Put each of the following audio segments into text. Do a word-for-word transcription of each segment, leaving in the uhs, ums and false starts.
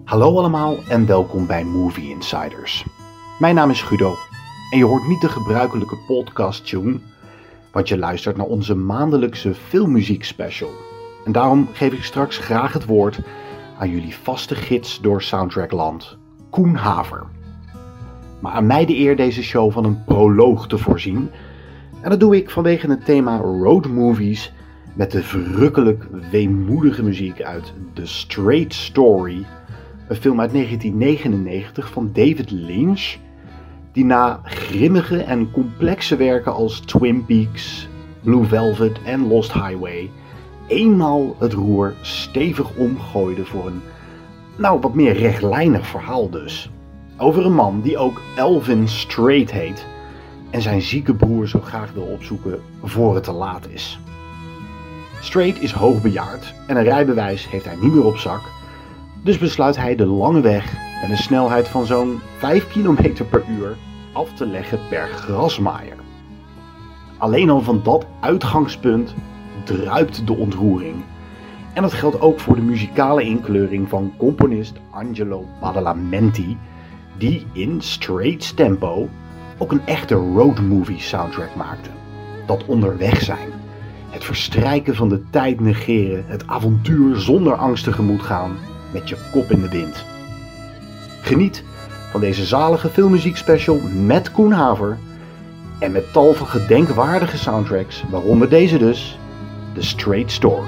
Hallo allemaal en welkom bij Movie Insiders. Mijn naam is Guido en je hoort niet de gebruikelijke podcast tune, want je luistert naar onze maandelijkse filmmuziek special. En daarom geef ik straks graag het woord aan jullie vaste gids door Soundtrackland, Koen Haver. Maar aan mij de eer deze show van een proloog te voorzien. En dat doe ik vanwege het thema road movies met de verrukkelijk weemoedige muziek uit The Straight Story, een film uit negentien negenennegentig van David Lynch, die na grimmige en complexe werken als Twin Peaks, Blue Velvet en Lost Highway eenmaal het roer stevig omgooide voor een, nou wat meer rechtlijnig verhaal dus. Over een man die ook Elvin Straight heet en zijn zieke broer zo graag wil opzoeken voor het te laat is. Straight is hoogbejaard en een rijbewijs heeft hij niet meer op zak, dus besluit hij de lange weg met een snelheid van zo'n vijf kilometer per uur af te leggen per grasmaaier. Alleen al van dat uitgangspunt druipt de ontroering. En dat geldt ook voor de muzikale inkleuring van componist Angelo Badalamenti, die in Straight's tempo ook een echte roadmovie soundtrack maakte. Dat onderweg zijn, het verstrijken van de tijd negeren, het avontuur zonder angst tegemoet gaan met je kop in de wind. Geniet van deze zalige filmmuziek special met Koen Haver en met tal van gedenkwaardige soundtracks, waaronder deze dus, The Straight Story.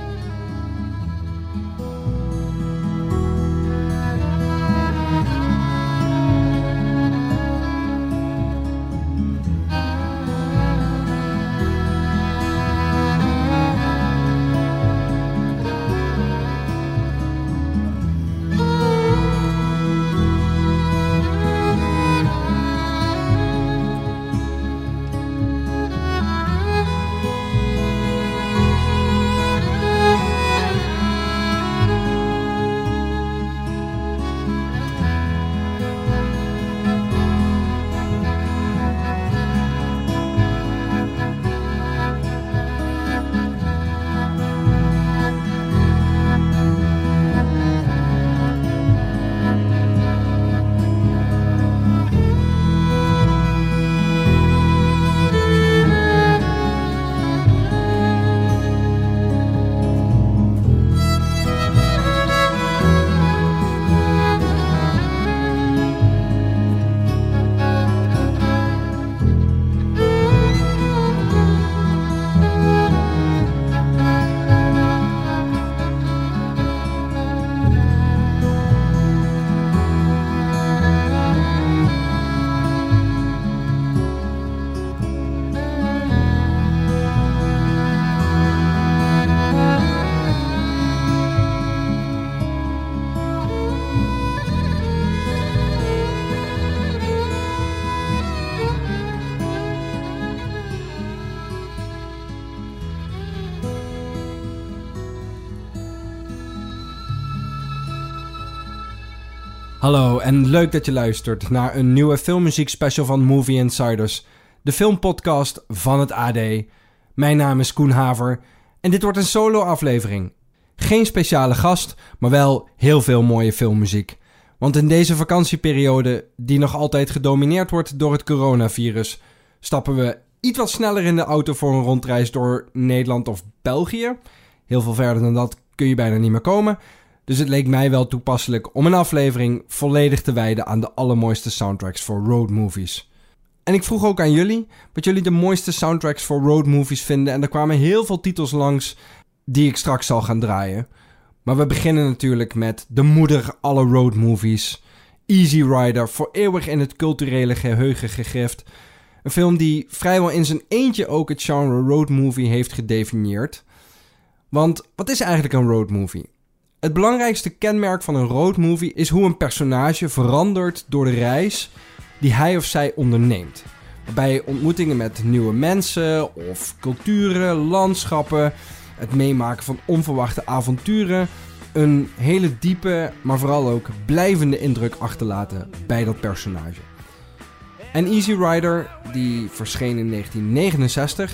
Hallo en leuk dat je luistert naar een nieuwe filmmuziek special van Movie Insiders, de filmpodcast van het A D. Mijn naam is Koen Haver en dit wordt een solo aflevering. Geen speciale gast, maar wel heel veel mooie filmmuziek. Want in deze vakantieperiode, die nog altijd gedomineerd wordt door het coronavirus, stappen we iets wat sneller in de auto voor een rondreis door Nederland of België. Heel veel verder dan dat kun je bijna niet meer komen. Dus het leek mij wel toepasselijk om een aflevering volledig te wijden aan de allermooiste soundtracks voor roadmovies. En ik vroeg ook aan jullie wat jullie de mooiste soundtracks voor roadmovies vinden. En er kwamen heel veel titels langs die ik straks zal gaan draaien. Maar we beginnen natuurlijk met de moeder aller roadmovies, Easy Rider, voor eeuwig in het culturele geheugen gegrift. Een film die vrijwel in zijn eentje ook het genre roadmovie heeft gedefinieerd. Want wat is eigenlijk een roadmovie? Het belangrijkste kenmerk van een roadmovie is hoe een personage verandert door de reis die hij of zij onderneemt. Waarbij ontmoetingen met nieuwe mensen of culturen, landschappen, het meemaken van onverwachte avonturen een hele diepe, maar vooral ook blijvende indruk achterlaten bij dat personage. En Easy Rider, die verscheen in negentien negenenzestig,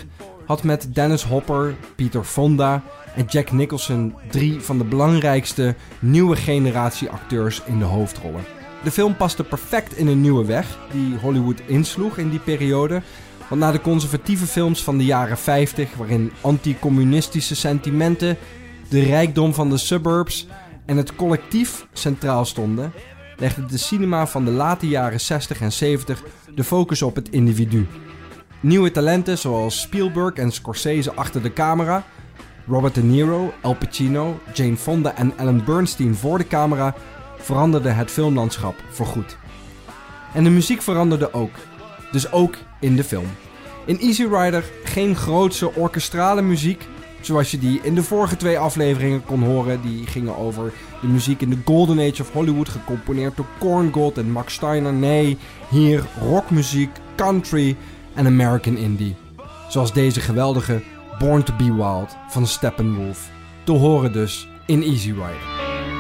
had met Dennis Hopper, Peter Fonda en Jack Nicholson drie van de belangrijkste nieuwe generatie acteurs in de hoofdrollen. De film paste perfect in een nieuwe weg die Hollywood insloeg in die periode. Want na de conservatieve films van de jaren vijftig, waarin anti-communistische sentimenten, de rijkdom van de suburbs en het collectief centraal stonden, legde de cinema van de late jaren zestig en zeventig de focus op het individu. Nieuwe talenten zoals Spielberg en Scorsese achter de camera, Robert De Niro, Al Pacino, Jane Fonda en Ellen Bernstein voor de camera veranderden het filmlandschap voorgoed. En de muziek veranderde ook. Dus ook in de film. In Easy Rider geen grootse orkestrale muziek, zoals je die in de vorige twee afleveringen kon horen. Die gingen over de muziek in de Golden Age of Hollywood, gecomponeerd door Korngold en Max Steiner. Nee, hier rockmuziek, country en American Indie. Zoals deze geweldige Born to be Wild van Steppenwolf. Te horen dus in Easy Rider.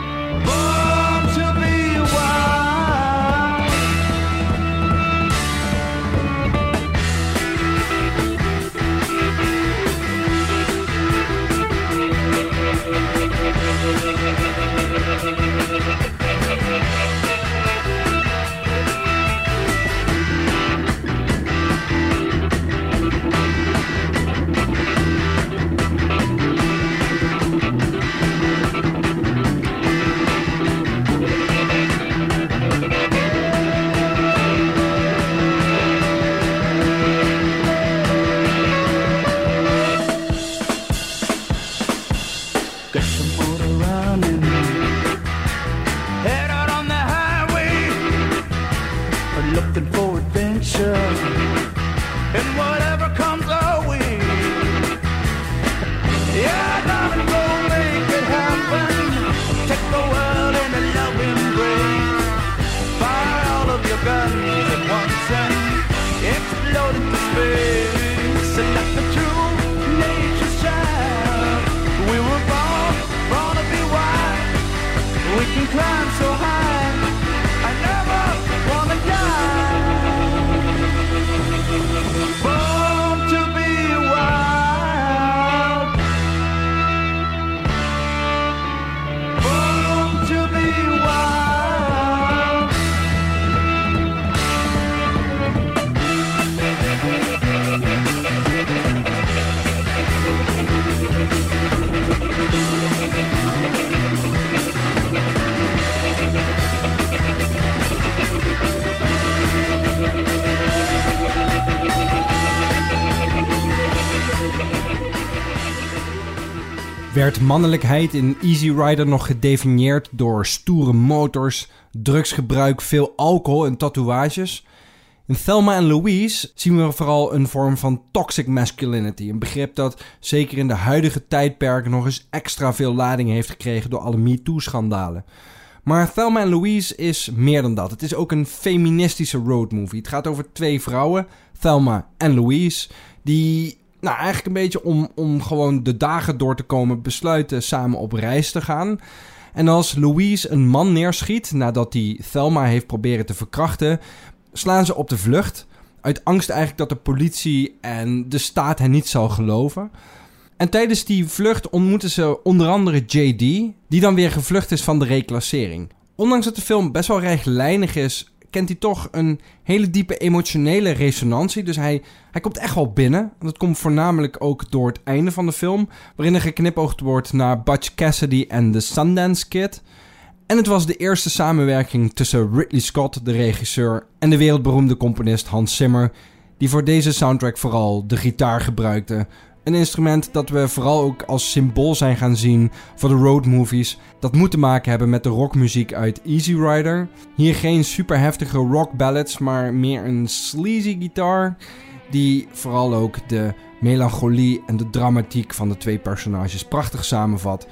Werd mannelijkheid in Easy Rider nog gedefinieerd door stoere motors, drugsgebruik, veel alcohol en tatoeages? In Thelma en Louise zien we vooral een vorm van toxic masculinity. Een begrip dat zeker in de huidige tijdperk nog eens extra veel lading heeft gekregen door alle MeToo-schandalen. Maar Thelma en Louise is meer dan dat. Het is ook een feministische roadmovie. Het gaat over twee vrouwen, Thelma en Louise, die nou eigenlijk een beetje om, om gewoon de dagen door te komen besluiten samen op reis te gaan. En als Louise een man neerschiet nadat hij Thelma heeft proberen te verkrachten, slaan ze op de vlucht. Uit angst eigenlijk dat de politie en de staat hen niet zal geloven. En tijdens die vlucht ontmoeten ze onder andere J D, die dan weer gevlucht is van de reclassering. Ondanks dat de film best wel rechtlijnig is, kent hij toch een hele diepe emotionele resonantie. Dus hij, hij komt echt wel binnen. Dat komt voornamelijk ook door het einde van de film, waarin er geknipoogd wordt naar Butch Cassidy en de Sundance Kid. En het was de eerste samenwerking tussen Ridley Scott, de regisseur, en de wereldberoemde componist Hans Zimmer, die voor deze soundtrack vooral de gitaar gebruikte. Een instrument dat we vooral ook als symbool zijn gaan zien voor de roadmovies. Dat moet te maken hebben met de rockmuziek uit Easy Rider. Hier geen super heftige rock ballads, maar meer een sleazy gitaar, die vooral ook de melancholie en de dramatiek van de twee personages prachtig samenvat.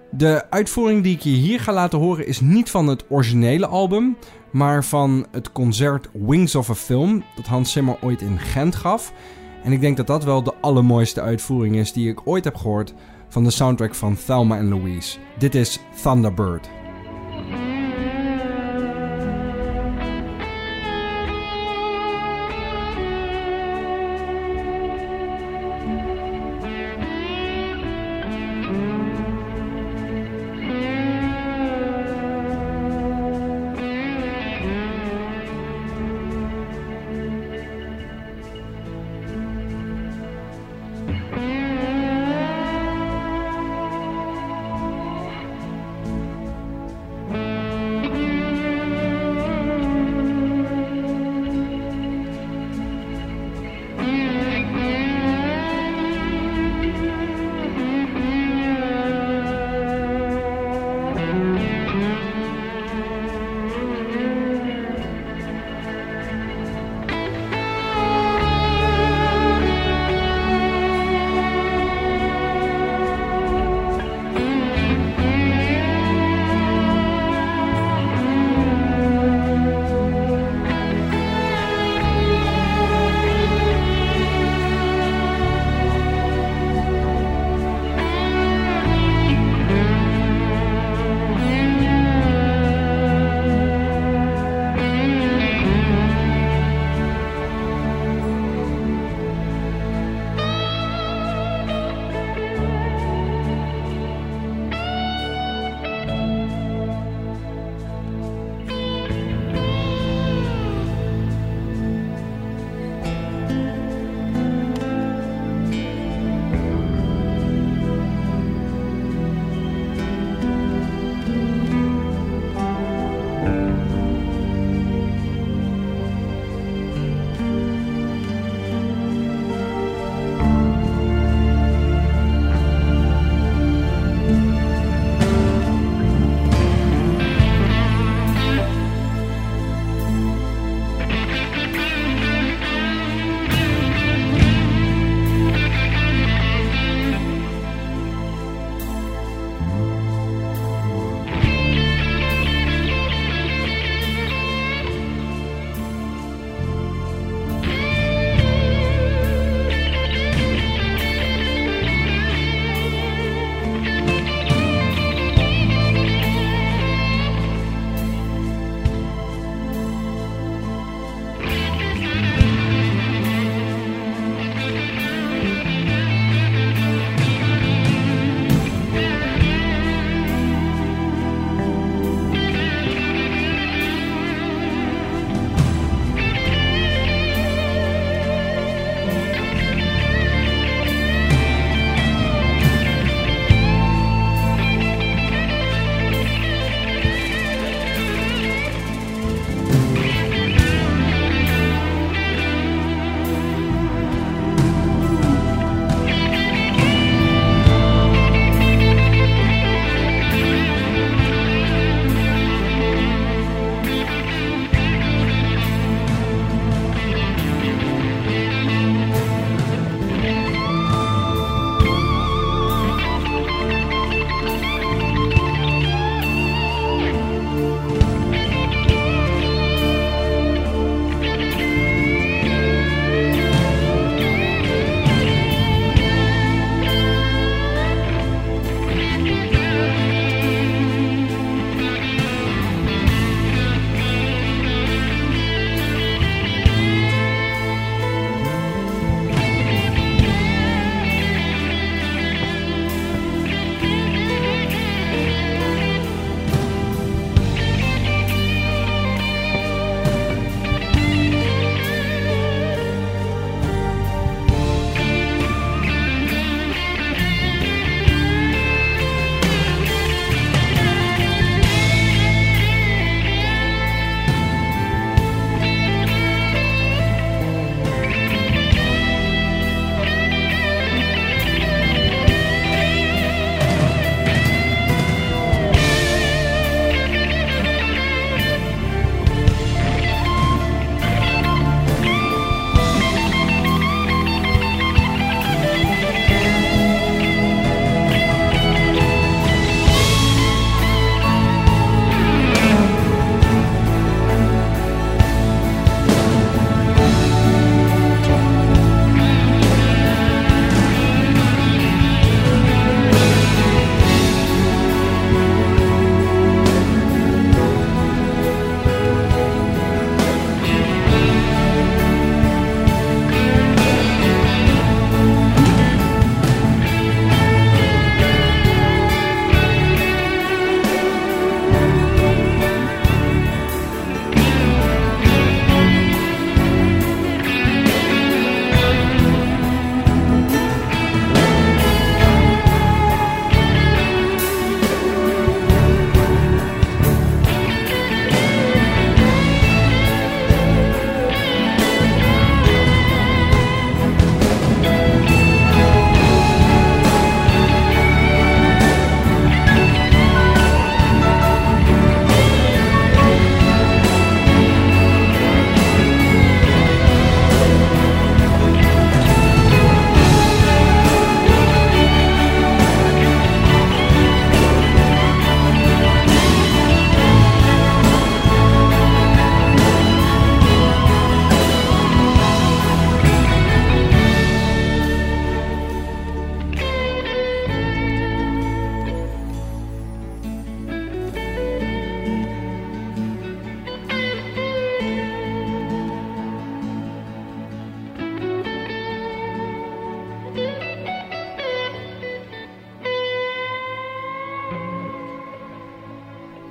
De uitvoering die ik je hier ga laten horen is niet van het originele album, maar van het concert Wings of a Film dat Hans Zimmer ooit in Gent gaf. En ik denk dat dat wel de allermooiste uitvoering is die ik ooit heb gehoord van de soundtrack van Thelma en Louise. Dit is Thunderbird.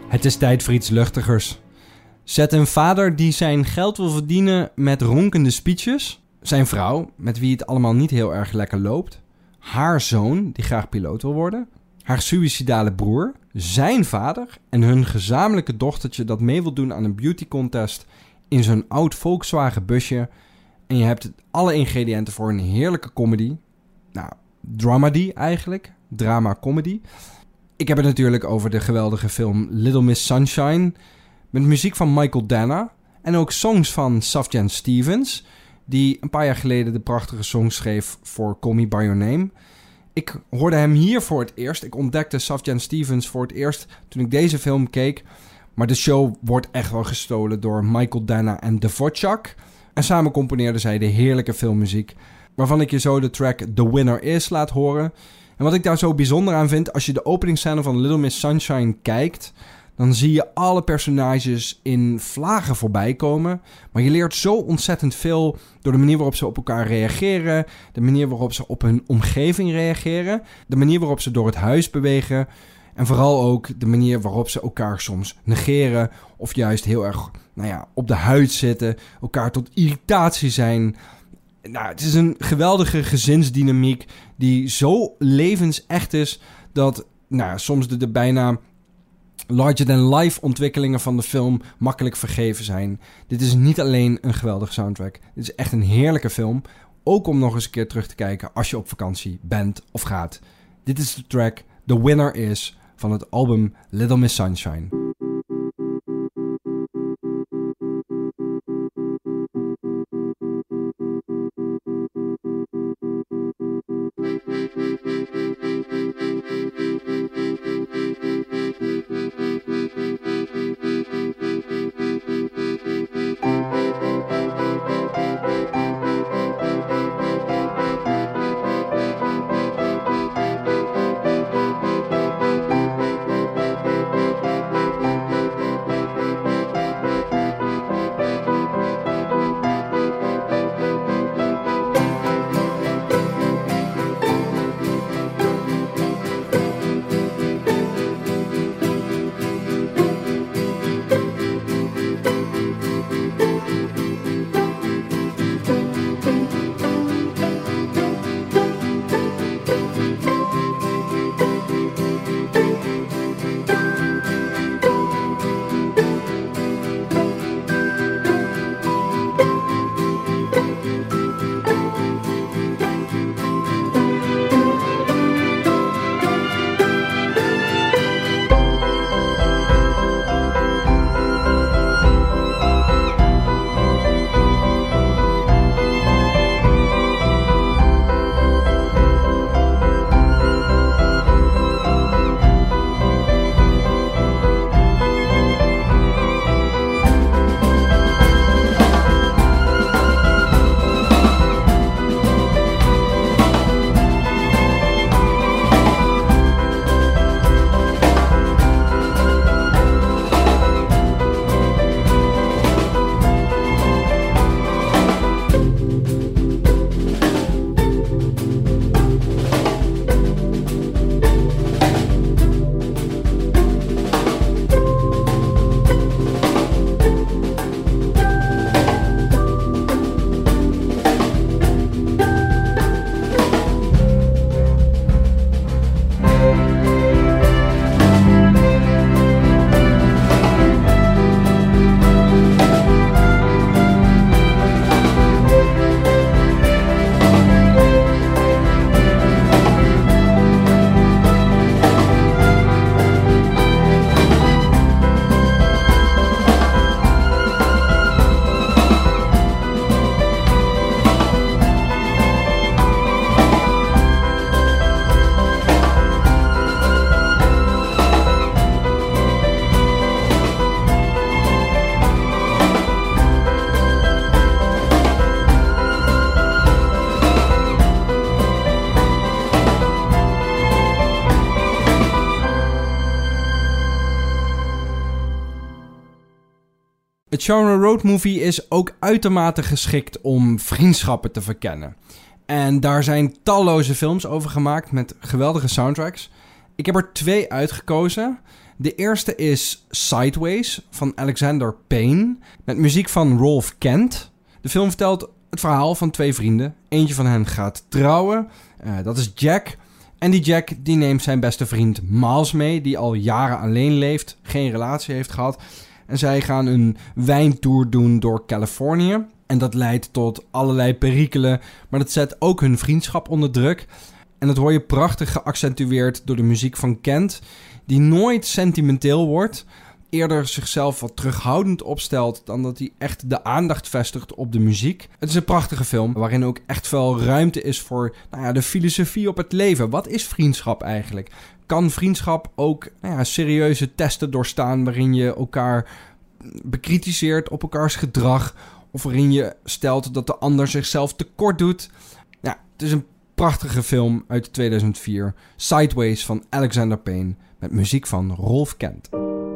Het is tijd voor iets luchtigers. Zet een vader die zijn geld wil verdienen met ronkende speeches. Zijn vrouw, met wie het allemaal niet heel erg lekker loopt. Haar zoon, die graag piloot wil worden. Haar suïcidale broer. Zijn vader en hun gezamenlijke dochtertje dat mee wil doen aan een beauty contest in zo'n oud Volkswagen busje. En je hebt alle ingrediënten voor een heerlijke comedy. Nou, dramedy eigenlijk. Drama-comedy. Ik heb het natuurlijk over de geweldige film Little Miss Sunshine. Met muziek van Michael Danna. En ook songs van Sufjan Stevens. Die een paar jaar geleden de prachtige song schreef voor Call Me By Your Name. Ik hoorde hem hier voor het eerst. Ik ontdekte Sufjan Stevens voor het eerst toen ik deze film keek. Maar de show wordt echt wel gestolen door Michael Danna en Dvorak. En samen componeerden zij de heerlijke filmmuziek. Waarvan ik je zo de track The Winner Is laat horen. En wat ik daar zo bijzonder aan vind, als je de openingsscène van Little Miss Sunshine kijkt, dan zie je alle personages in vlagen voorbij komen. Maar je leert zo ontzettend veel door de manier waarop ze op elkaar reageren. De manier waarop ze op hun omgeving reageren. De manier waarop ze door het huis bewegen. En vooral ook de manier waarop ze elkaar soms negeren. Of juist heel erg nou ja, op de huid zitten. Elkaar tot irritatie zijn. Nou, het is een geweldige gezinsdynamiek die zo levensecht is dat nou, soms de, de bijna larger-than-life ontwikkelingen van de film makkelijk vergeven zijn. Dit is niet alleen een geweldige soundtrack. Dit is echt een heerlijke film. Ook om nog eens een keer terug te kijken als je op vakantie bent of gaat. Dit is de track The Winner Is van het album Little Miss Sunshine. Het genre roadmovie is ook uitermate geschikt om vriendschappen te verkennen. En daar zijn talloze films over gemaakt met geweldige soundtracks. Ik heb er twee uitgekozen. De eerste is Sideways van Alexander Payne, met muziek van Rolf Kent. De film vertelt het verhaal van twee vrienden. Eentje van hen gaat trouwen, uh, dat is Jack. En die Jack die neemt zijn beste vriend Miles mee, die al jaren alleen leeft, geen relatie heeft gehad. En zij gaan een wijntour doen door Californië. En dat leidt tot allerlei perikelen, maar dat zet ook hun vriendschap onder druk. En dat hoor je prachtig geaccentueerd door de muziek van Kent, die nooit sentimenteel wordt, eerder zichzelf wat terughoudend opstelt dan dat hij echt de aandacht vestigt op de muziek. Het is een prachtige film waarin ook echt veel ruimte is voor nou ja, de filosofie op het leven. Wat is vriendschap eigenlijk? Kan vriendschap ook nou ja, serieuze testen doorstaan waarin je elkaar bekritiseert op elkaars gedrag of waarin je stelt dat de ander zichzelf tekort doet? Ja, het is een prachtige film uit tweeduizend vier, Sideways van Alexander Payne, met muziek van Rolf Kent.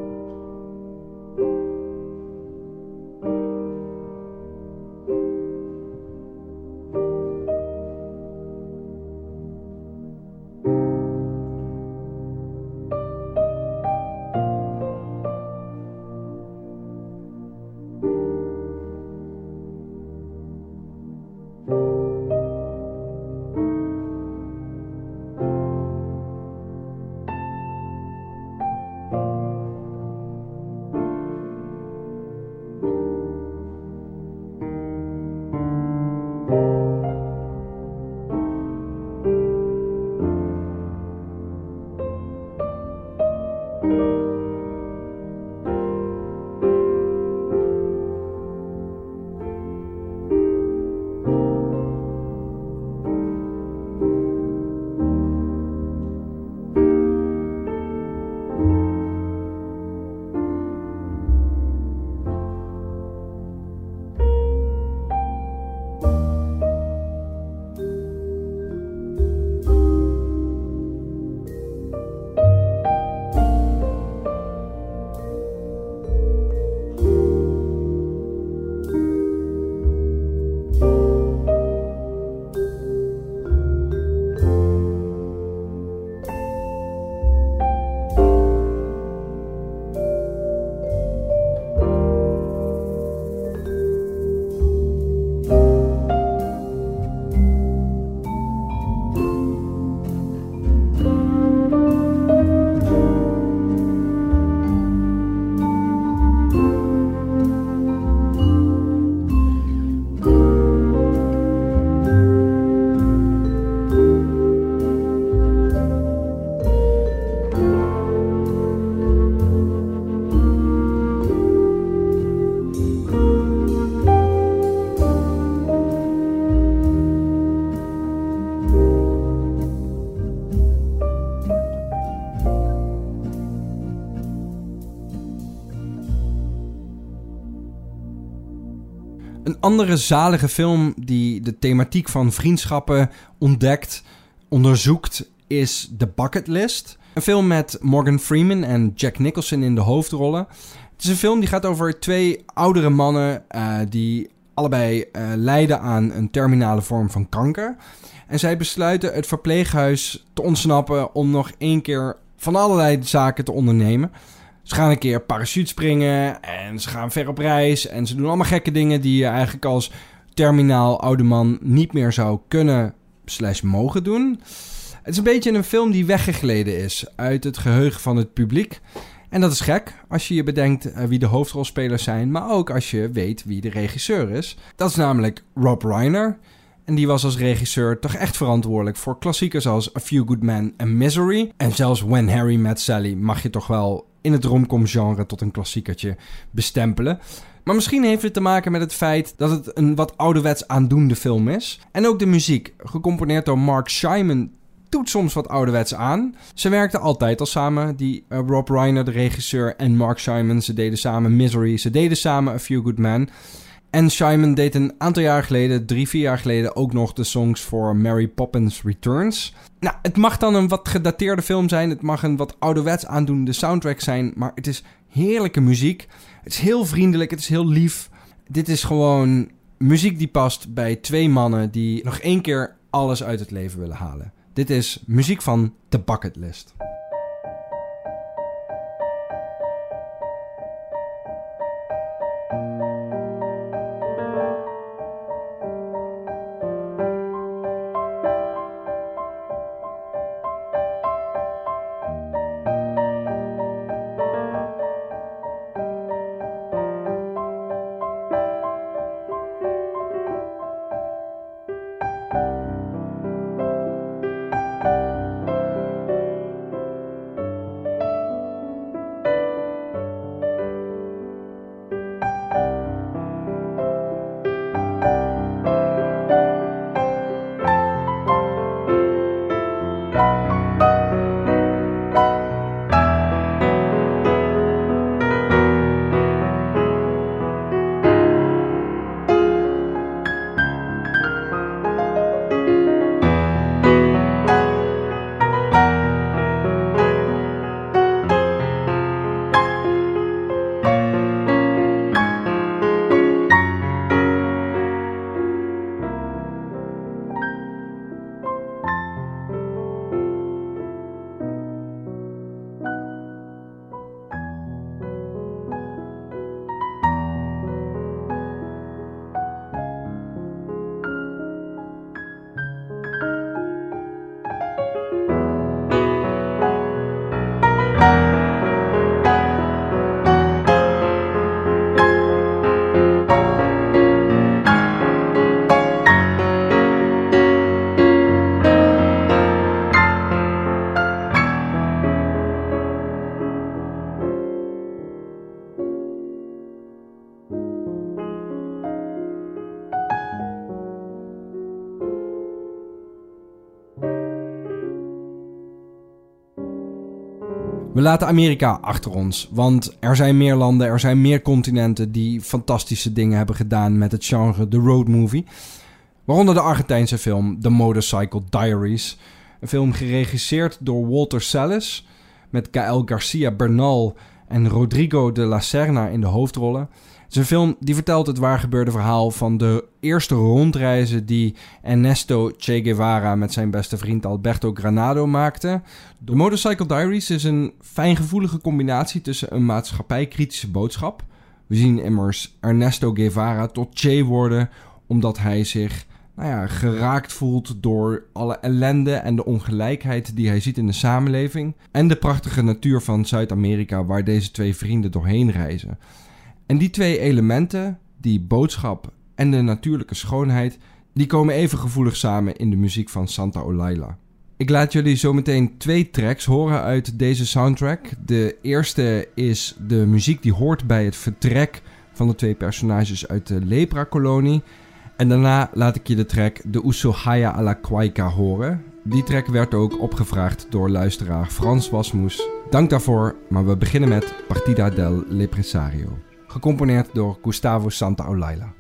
Een andere zalige film die de thematiek van vriendschappen ontdekt, onderzoekt, is The Bucket List. Een film met Morgan Freeman en Jack Nicholson in de hoofdrollen. Het is een film die gaat over twee oudere mannen uh, die allebei uh, lijden aan een terminale vorm van kanker. En zij besluiten het verpleeghuis te ontsnappen om nog één keer van allerlei zaken te ondernemen. Ze gaan een keer parachutespringen en ze gaan ver op reis en ze doen allemaal gekke dingen die je eigenlijk als terminaal oude man niet meer zou kunnen slash mogen doen. Het is een beetje een film die weggegleden is uit het geheugen van het publiek. En dat is gek als je je bedenkt uh, wie de hoofdrolspelers zijn, maar ook als je weet wie de regisseur is. Dat is namelijk Rob Reiner. En die was als regisseur toch echt verantwoordelijk voor klassiekers als A Few Good Men en Misery. En zelfs When Harry Met Sally mag je toch wel in het romcom genre tot een klassiekertje bestempelen. Maar misschien heeft het te maken met het feit dat het een wat ouderwets aandoende film is. En ook de muziek, gecomponeerd door Mark Shaiman, doet soms wat ouderwets aan. Ze werkten altijd al samen, die uh, Rob Reiner, de regisseur, en Mark Shaiman. Ze deden samen Misery, ze deden samen A Few Good Men. En Shaiman deed een aantal jaar geleden, drie, vier jaar geleden, ook nog de songs voor Mary Poppins Returns. Nou, het mag dan een wat gedateerde film zijn. Het mag een wat ouderwets aandoende soundtrack zijn. Maar het is heerlijke muziek. Het is heel vriendelijk, het is heel lief. Dit is gewoon muziek die past bij twee mannen die nog één keer alles uit het leven willen halen. Dit is muziek van The Bucket List. We laten Amerika achter ons, want er zijn meer landen, er zijn meer continenten die fantastische dingen hebben gedaan met het genre de road movie. Waaronder de Argentijnse film The Motorcycle Diaries. Een film geregisseerd door Walter Salles met Gael Garcia Bernal en Rodrigo de la Serna in de hoofdrollen. Het is een film die vertelt het waargebeurde verhaal van de eerste rondreizen die Ernesto Che Guevara met zijn beste vriend Alberto Granado maakte. The Motorcycle Diaries is een fijngevoelige combinatie tussen een maatschappijkritische boodschap. We zien immers Ernesto Guevara tot Che worden omdat hij zich nou ja, geraakt voelt door alle ellende en de ongelijkheid die hij ziet in de samenleving. En de prachtige natuur van Zuid-Amerika waar deze twee vrienden doorheen reizen. En die twee elementen, die boodschap en de natuurlijke schoonheid, die komen even gevoelig samen in de muziek van Santa Olaila. Ik laat jullie zometeen twee tracks horen uit deze soundtrack. De eerste is de muziek die hoort bij het vertrek van de twee personages uit de lepra-kolonie. En daarna laat ik je de track De Ushuaia a la Cuaica horen. Die track werd ook opgevraagd door luisteraar Frans Wasmoes. Dank daarvoor, maar we beginnen met Partida del Lepresario. Gecomponeerd door Gustavo Santaolalla.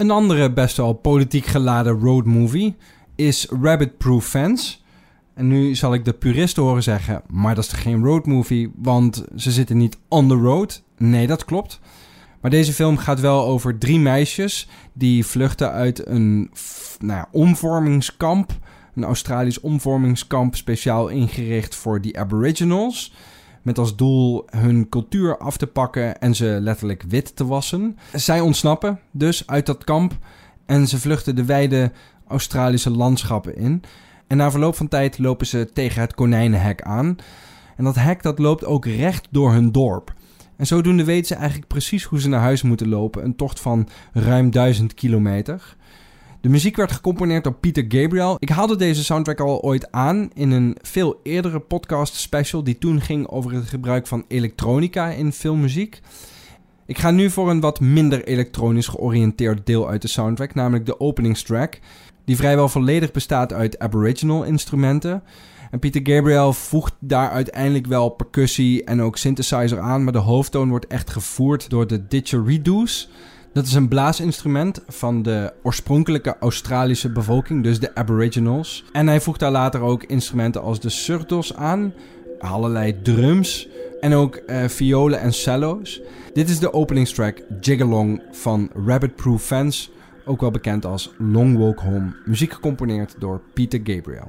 Een andere best wel politiek geladen roadmovie is Rabbit Proof Fence. En nu zal ik de puristen horen zeggen, maar dat is toch geen roadmovie, want ze zitten niet on the road? Nee, dat klopt. Maar deze film gaat wel over drie meisjes die vluchten uit een nou ja, omvormingskamp. Een Australisch omvormingskamp speciaal ingericht voor die Aboriginals. Met als doel hun cultuur af te pakken en ze letterlijk wit te wassen. Zij ontsnappen dus uit dat kamp en ze vluchten de wijde Australische landschappen in. En na verloop van tijd lopen ze tegen het konijnenhek aan. En dat hek dat loopt ook recht door hun dorp. En zodoende weten ze eigenlijk precies hoe ze naar huis moeten lopen. Een tocht van ruim duizend kilometer. De muziek werd gecomponeerd door Peter Gabriel. Ik haalde deze soundtrack al ooit aan in een veel eerdere podcast special die toen ging over het gebruik van elektronica in filmmuziek. Ik ga nu voor een wat minder elektronisch georiënteerd deel uit de soundtrack, namelijk de openingstrack, die vrijwel volledig bestaat uit Aboriginal instrumenten. En Peter Gabriel voegt daar uiteindelijk wel percussie en ook synthesizer aan, maar de hoofdtoon wordt echt gevoerd door de didgeridoos. Dat is een blaasinstrument van de oorspronkelijke Australische bevolking, dus de Aboriginals. En hij voegt daar later ook instrumenten als de surdos aan, allerlei drums en ook uh, violen en cello's. Dit is de openingstrack Jigalong van Rabbit Proof Fence, ook wel bekend als Long Walk Home, muziek gecomponeerd door Peter Gabriel.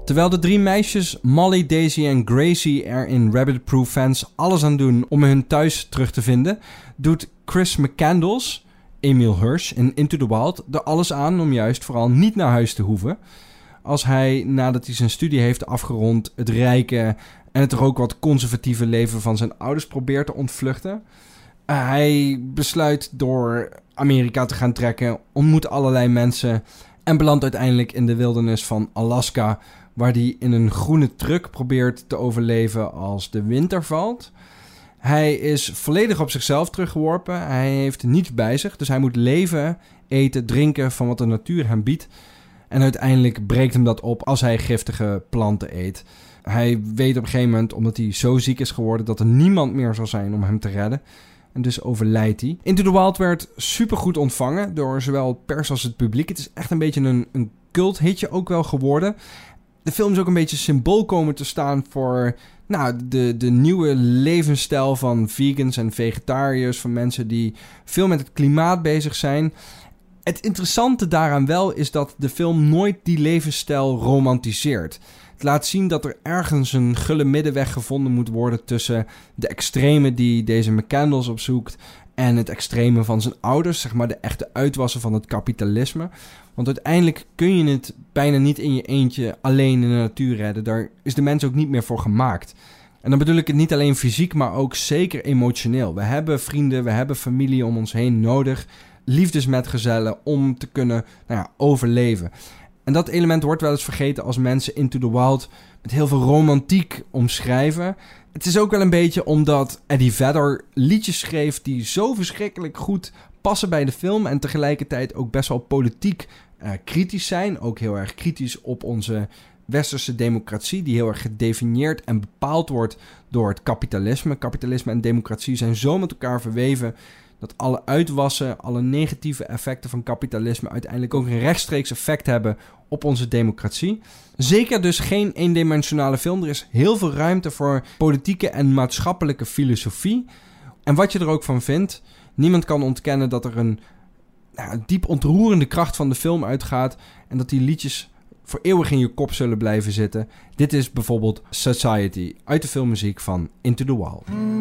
Terwijl de drie meisjes Molly, Daisy en Gracie er in Rabbit Proof Fans alles aan doen om hun thuis terug te vinden, doet Chris McCandless, Emile Hirsch in Into the Wild, er alles aan om juist vooral niet naar huis te hoeven. Als hij, nadat hij zijn studie heeft afgerond, het rijke en het toch ook wat conservatieve leven van zijn ouders probeert te ontvluchten. Uh, hij besluit door Amerika te gaan trekken, ontmoet allerlei mensen en belandt uiteindelijk in de wildernis van Alaska, waar hij in een groene truck probeert te overleven als de winter valt. Hij is volledig op zichzelf teruggeworpen. Hij heeft niets bij zich, dus hij moet leven, eten, drinken van wat de natuur hem biedt. En uiteindelijk breekt hem dat op als hij giftige planten eet. Hij weet op een gegeven moment, omdat hij zo ziek is geworden, dat er niemand meer zal zijn om hem te redden. En dus overlijdt hij. Into the Wild werd supergoed ontvangen door zowel pers als het publiek. Het is echt een beetje een, een culthitje ook wel geworden. De film is ook een beetje symbool komen te staan voor nou, de, de nieuwe levensstijl van vegans en vegetariërs. Van mensen die veel met het klimaat bezig zijn. Het interessante daaraan wel is dat de film nooit die levensstijl romantiseert. Het laat zien dat er ergens een gulle middenweg gevonden moet worden tussen de extreme die deze McCandless opzoekt en het extreme van zijn ouders, zeg maar de echte uitwassen van het kapitalisme. Want uiteindelijk kun je het bijna niet in je eentje alleen in de natuur redden. Daar is de mens ook niet meer voor gemaakt. En dan bedoel ik het niet alleen fysiek, maar ook zeker emotioneel. We hebben vrienden, we hebben familie om ons heen nodig, liefdesmetgezellen om te kunnen nou ja, overleven. En dat element wordt wel eens vergeten als mensen Into the Wild met heel veel romantiek omschrijven. Het is ook wel een beetje omdat Eddie Vedder liedjes schreef die zo verschrikkelijk goed passen bij de film en tegelijkertijd ook best wel politiek uh, kritisch zijn. Ook heel erg kritisch op onze westerse democratie, die heel erg gedefinieerd en bepaald wordt door het kapitalisme. Kapitalisme en democratie zijn zo met elkaar verweven dat alle uitwassen, alle negatieve effecten van kapitalisme uiteindelijk ook een rechtstreeks effect hebben op onze democratie. Zeker dus geen eendimensionale film. Er is heel veel ruimte voor politieke en maatschappelijke filosofie. En wat je er ook van vindt, niemand kan ontkennen dat er een nou, diep ontroerende kracht van de film uitgaat en dat die liedjes voor eeuwig in je kop zullen blijven zitten. Dit is bijvoorbeeld Society uit de filmmuziek van Into the Wild.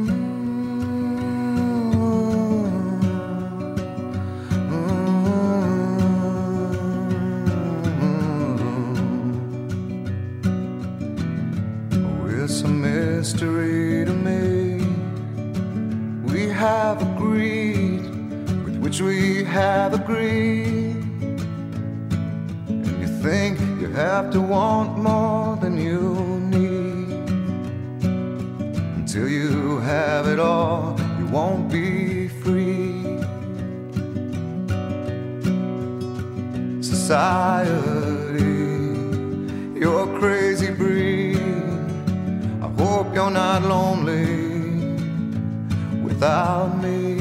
It's a mystery to me. We have agreed with which we have agreed. And you think you have to want more than you need. Until you have it all, you won't be free. Society, you're crazy breed. I hope you're not lonely without me.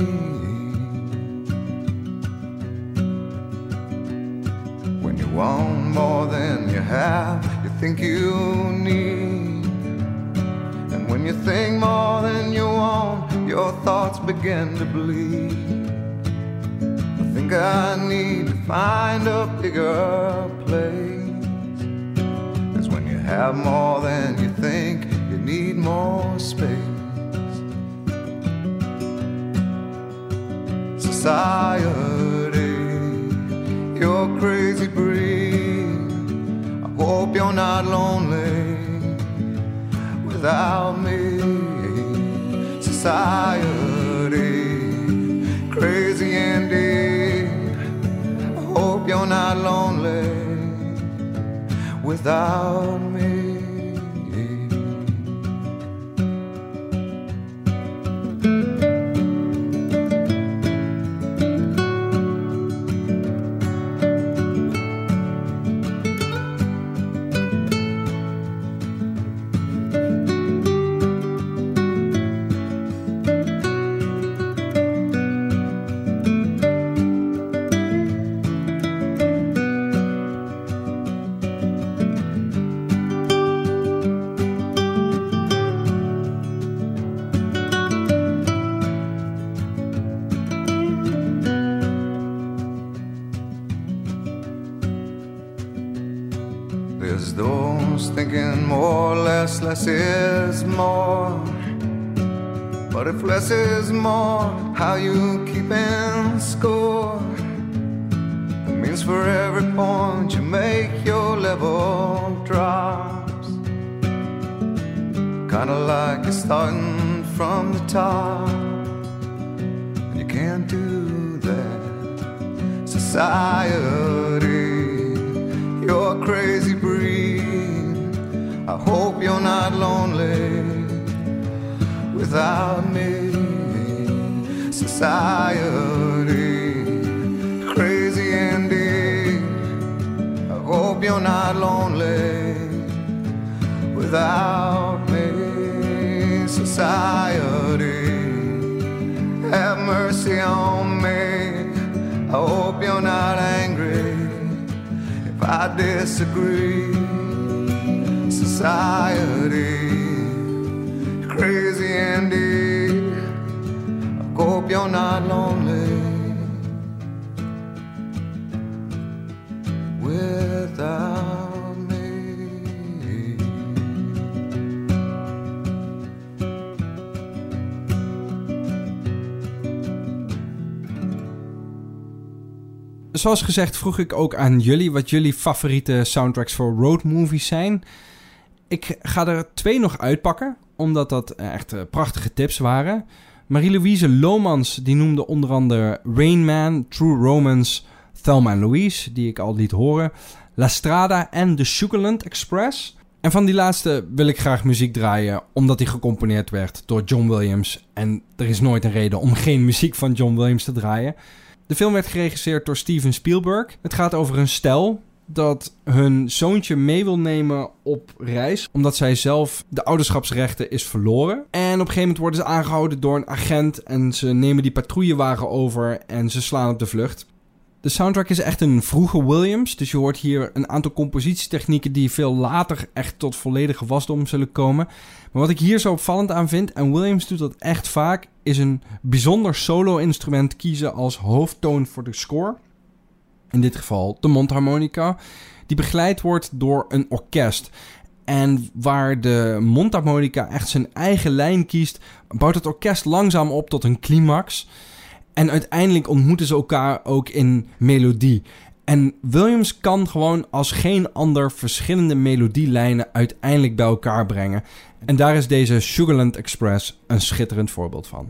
When you want more than you have, you think you need. And when you think more than you want, your thoughts begin to bleed. I think I need to find a bigger place. 'Cause when you have more than you think, you need more space. Society, you're crazy breed. I hope you're not lonely without me. Society, crazy indeed. I hope you're not lonely without me. less is more. But if less is more, how you keeping score? It means for every point you make, your level drops. Kinda like you're starting from the top, and you can't do that. Society, you're a crazy breed. I hope you're not lonely without me. Society, crazy indeed. I hope you're not lonely without me. Society, have mercy on me. I hope you're not angry if I disagree. Society, crazy indeed. I hope you're not lonely without me. Zoals gezegd vroeg ik ook aan jullie wat jullie favoriete soundtracks voor roadmovies zijn. Ik ga er twee nog uitpakken, omdat dat echt uh, prachtige tips waren. Marie-Louise Lomans die noemde onder andere Rain Man, True Romance, Thelma en Louise, die ik al liet horen, La Strada en The Sugarland Express. En van die laatste wil ik graag muziek draaien, omdat die gecomponeerd werd door John Williams. En er is nooit een reden om geen muziek van John Williams te draaien. De film werd geregisseerd door Steven Spielberg. Het gaat over een stel dat hun zoontje mee wil nemen op reis, omdat zij zelf de ouderschapsrechten is verloren. En op een gegeven moment worden ze aangehouden door een agent en ze nemen die patrouillewagen over en ze slaan op de vlucht. De soundtrack is echt een vroege Williams, dus je hoort hier een aantal compositietechnieken die veel later echt tot volledige wasdom zullen komen. Maar wat ik hier zo opvallend aan vind, en Williams doet dat echt vaak, is een bijzonder solo-instrument kiezen als hoofdtoon voor de score. In dit geval de mondharmonica, die begeleid wordt door een orkest. En waar de mondharmonica echt zijn eigen lijn kiest, bouwt het orkest langzaam op tot een climax. En uiteindelijk ontmoeten ze elkaar ook in melodie. En Williams kan gewoon als geen ander verschillende melodielijnen uiteindelijk bij elkaar brengen. En daar is deze Sugarland Express een schitterend voorbeeld van.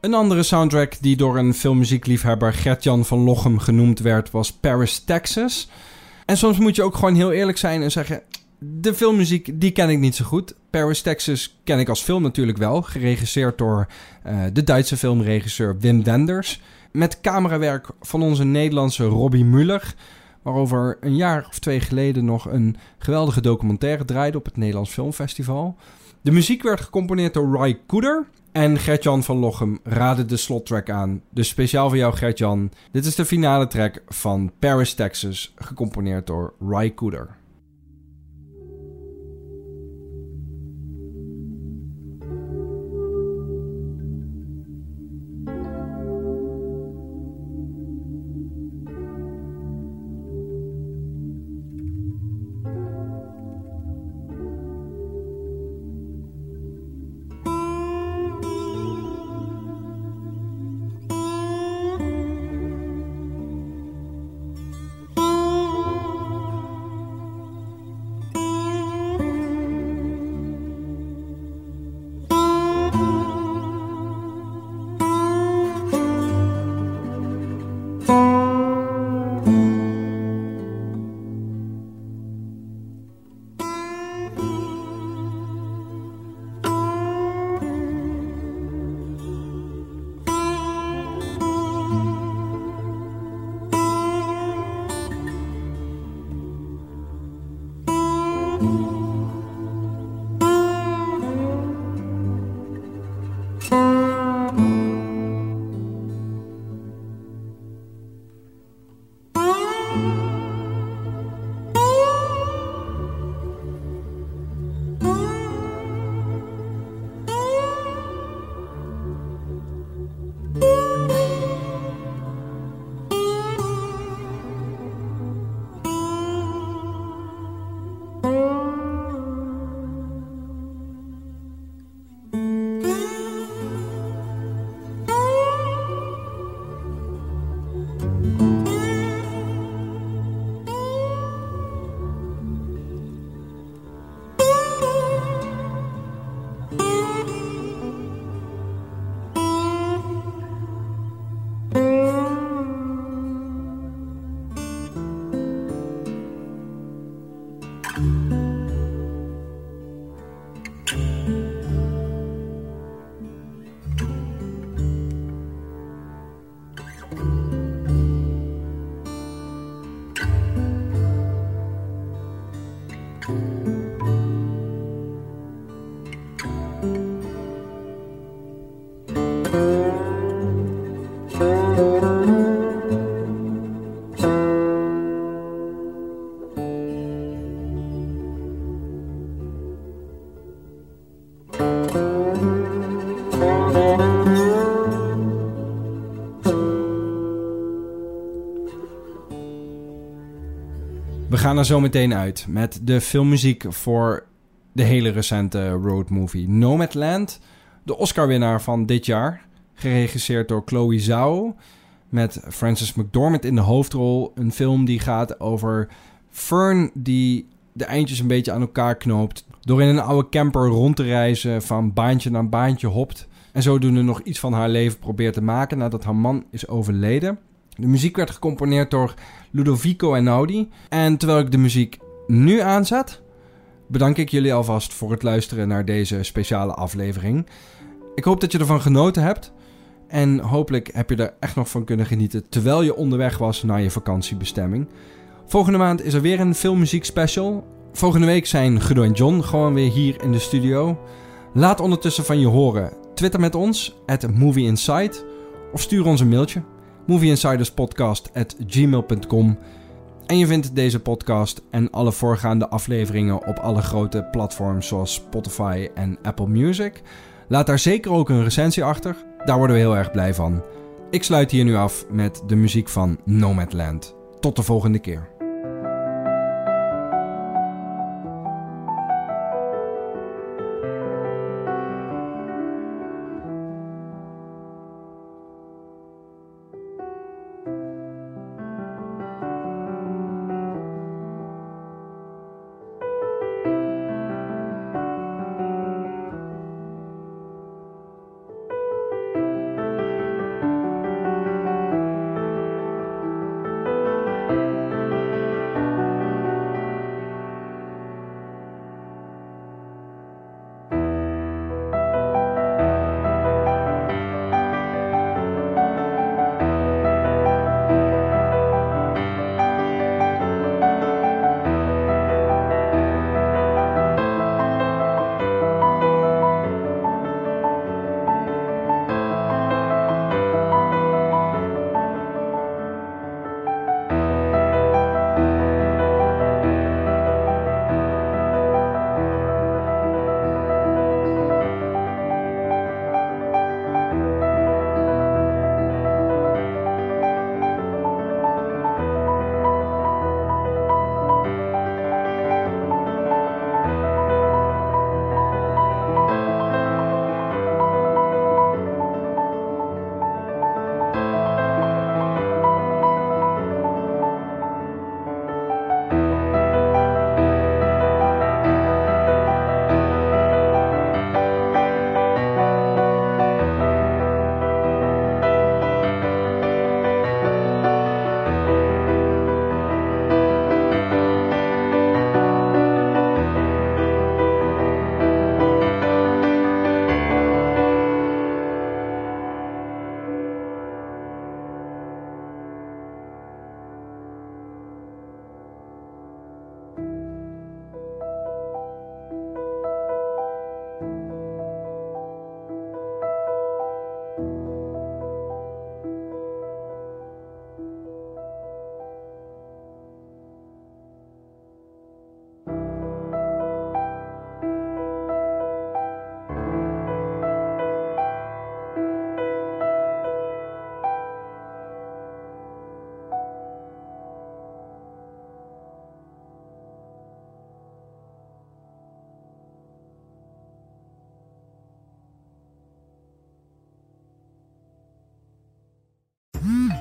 Een andere soundtrack die door een filmmuziekliefhebber Gert-Jan van Lochem genoemd werd was Paris, Texas. En soms moet je ook gewoon heel eerlijk zijn en zeggen, de filmmuziek die ken ik niet zo goed. Paris, Texas ken ik als film natuurlijk wel, geregisseerd door uh, de Duitse filmregisseur Wim Wenders. Met camerawerk van onze Nederlandse Robbie Muller, waarover een jaar of twee geleden nog een geweldige documentaire draaide op het Nederlands Filmfestival. De muziek werd gecomponeerd door Ry Cooder en Gert-Jan van Lochem raadde de slottrack aan. Dus speciaal voor jou, Gert-Jan. Dit is de finale track van Paris, Texas, gecomponeerd door Ry Cooder. We gaan er zo meteen uit met de filmmuziek voor de hele recente roadmovie Nomadland. De Oscar-winnaar van dit jaar, geregisseerd door Chloe Zhao, met Frances McDormand in de hoofdrol. Een film die gaat over Fern die de eindjes een beetje aan elkaar knoopt, door in een oude camper rond te reizen, van baantje naar baantje hopt en zodoende nog iets van haar leven probeert te maken nadat haar man is overleden. De muziek werd gecomponeerd door Ludovico Einaudi. En terwijl ik de muziek nu aanzet, bedank ik jullie alvast voor het luisteren naar deze speciale aflevering. Ik hoop dat je ervan genoten hebt. En hopelijk heb je er echt nog van kunnen genieten terwijl je onderweg was naar je vakantiebestemming. Volgende maand is er weer een filmmuziek special. Volgende week zijn Guido en John gewoon weer hier in de studio. Laat ondertussen van je horen. Twitter met ons, at movieinsight. Of stuur ons een mailtje. movieinsiderspodcast at gmail punt com. En je vindt deze podcast en alle voorgaande afleveringen op alle grote platforms zoals Spotify en Apple Music. Laat daar zeker ook een recensie achter. Daar worden we heel erg blij van. Ik sluit hier nu af met de muziek van Nomadland. Tot de volgende keer.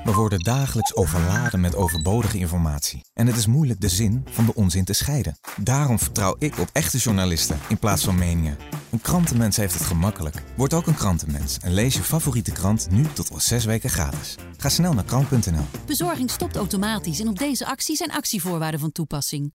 We worden dagelijks overladen met overbodige informatie. En het is moeilijk de zin van de onzin te scheiden. Daarom vertrouw ik op echte journalisten in plaats van meningen. Een krantenmens heeft het gemakkelijk. Word ook een krantenmens en lees je favoriete krant nu tot al zes weken gratis. Ga snel naar krant punt n l. Bezorging stopt automatisch en op deze actie zijn actievoorwaarden van toepassing.